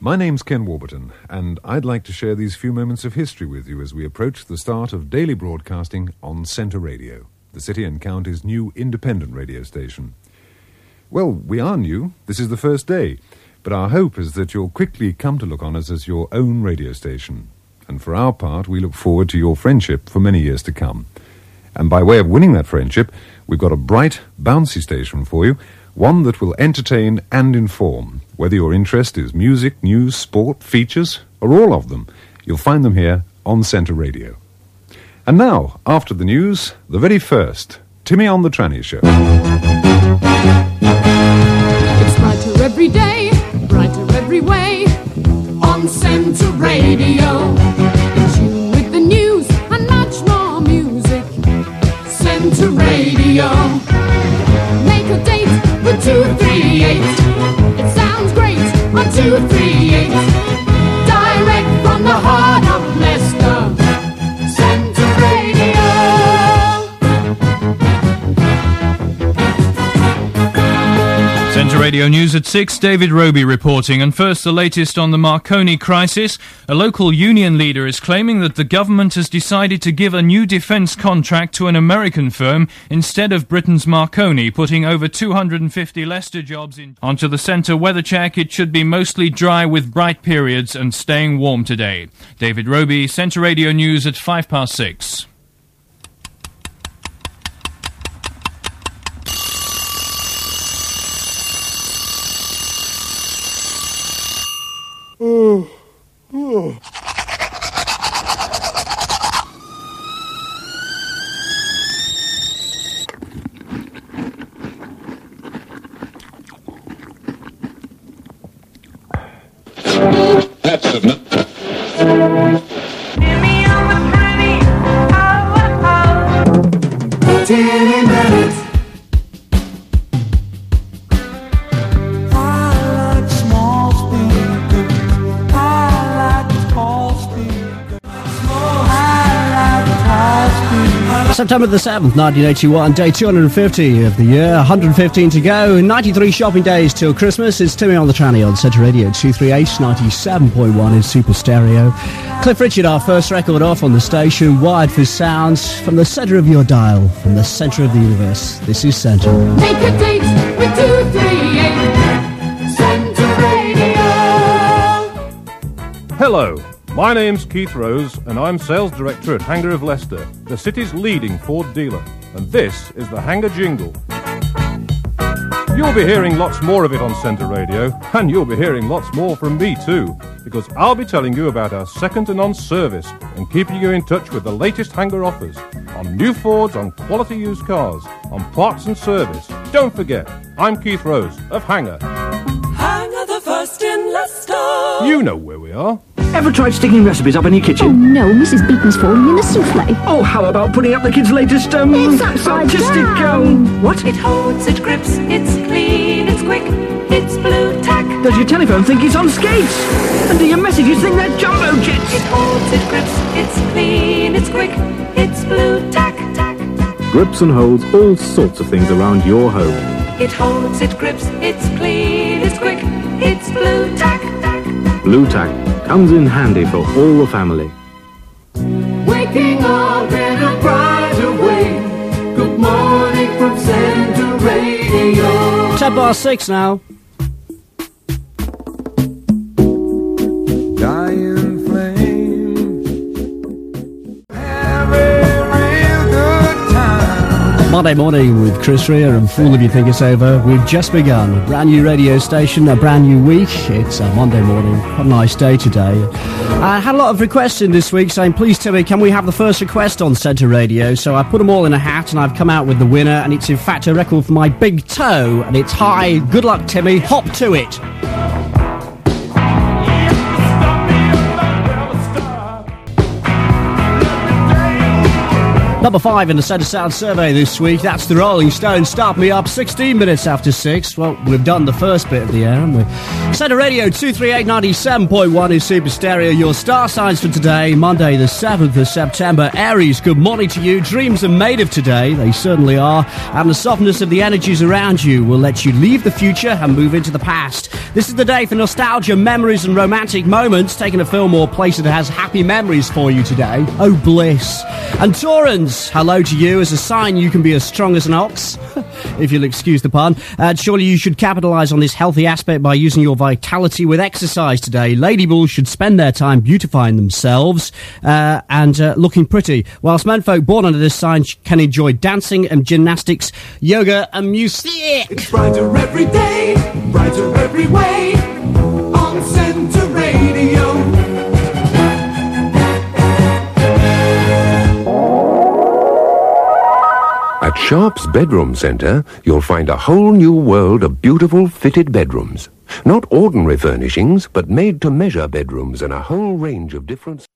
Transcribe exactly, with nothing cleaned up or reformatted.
My name's Ken Warburton, and I'd like to share these few moments of history with you as we approach the start of daily broadcasting on Centre Radio, the City and County's new independent radio station. Well, we are new. This is the first day, but our hope is that you'll quickly come to look on us as your own radio station. And for our part, we look forward to your friendship for many years to come. And by way of winning that friendship, we've got a bright, bouncy station for you, one that will entertain and inform. Whether your interest is music, news, sport, features, or all of them, you'll find them here on Centre Radio. And now, after the news, the very first, Timmy on the Tranny Show. It's brighter every day, brighter every way, on Centre Radio. It's you with the news and much more music. Centre Radio. Make a date for two three eight. It sounds great on two three eight. Direct from the heart of Leicester. Centre Radio. Centre Radio News at six, David Roby reporting. And first, the latest on the Marconi crisis. A local union leader is claiming that the government has decided to give a new defence contract to an American firm instead of Britain's Marconi, putting over two hundred fifty Leicester jobs in. Onto the Centre weather check. It should be mostly dry with bright periods and staying warm today. David Roby, Centre Radio News at five past six. Oh, oh. That's enough. Timmy Bennett. September the seventh, nineteen eighty-one, day two hundred fifty of the year, one hundred fifteen to go, ninety-three shopping days till Christmas. It's Timmy on the Tranny on Centre Radio, two three eight, ninety-seven point one in Super Stereo. Cliff Richard, our first record off on the station, wired for sounds from the centre of your dial, from the centre of the universe. This is Centre. Make a date with two three eight. Centre Radio. Hello. My name's Keith Rose, and I'm Sales Director at Hangar of Leicester, the city's leading Ford dealer. And this is the Hangar Jingle. You'll be hearing lots more of it on Centre Radio, and you'll be hearing lots more from me too, because I'll be telling you about our second-to-none service and keeping you in touch with the latest Hangar offers on new Fords, on quality used cars, on parts and service. Don't forget, I'm Keith Rose of Hangar. Hangar the first in Leicester. You know where we are. Ever tried sticking recipes up in your kitchen? Oh no, Missus Beaton's falling in the souffle. Oh, how about putting up the kids' latest, um... It's upside artistic, down. um... What? It holds, it grips, it's clean, it's quick, it's blue tack. Does your telephone think it's on skates? And do your messages think they're jumbo jets? It holds, it grips, it's clean, it's quick, it's blue tack, tack, tack. Grips and holds all sorts of things around your home. It holds, it grips, it's clean, it's quick, it's blue tack, tack. Blue Tack comes in handy for all the family. Waking up in a brighter way. Good morning from Centre Radio. ten past six now. Dying flame. Have a real good time. Monday morning with Chris Rea and Fool If You Think It's Over. We've just begun a brand new radio station, a brand new week. It's a Monday morning. What a nice day today. I had a lot of requests in this week saying, please Timmy, can we have the first request on Centre Radio? So I put them all in a hat and I've come out with the winner, and it's in fact a record for my big toe, and it's Hi, good luck Timmy, hop to it. Number five in the Centre Sound Survey this week, that's the Rolling Stones. Start Me Up, sixteen minutes after six. Well, we've done the first bit of the air, haven't we? Centre Radio two three eight ninety-seven point one is Super Stereo. Your star signs for today, Monday the seventh of September. Aries, good morning to you. Dreams are made of today, they certainly are. And the softness of the energies around you will let you leave the future and move into the past. This is the day for nostalgia, memories and romantic moments. Taking a film or place that has happy memories for you today. Oh, bliss. And Taurans, hello to you. As a sign you can be as strong as an ox, if you'll excuse the pun. Uh, surely you should capitalise on this healthy aspect by using your vitality with exercise today. Lady bulls should spend their time beautifying themselves uh, and uh, looking pretty, whilst menfolk born under this sign can enjoy dancing and gymnastics, yoga and music. It's brighter every day, brighter every way, on Centre Radio. At Sharp's Bedroom Centre, you'll find a whole new world of beautiful fitted bedrooms. Not ordinary furnishings, but made-to-measure bedrooms in a whole range of different...